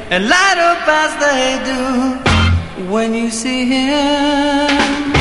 and light up as they do when you see him.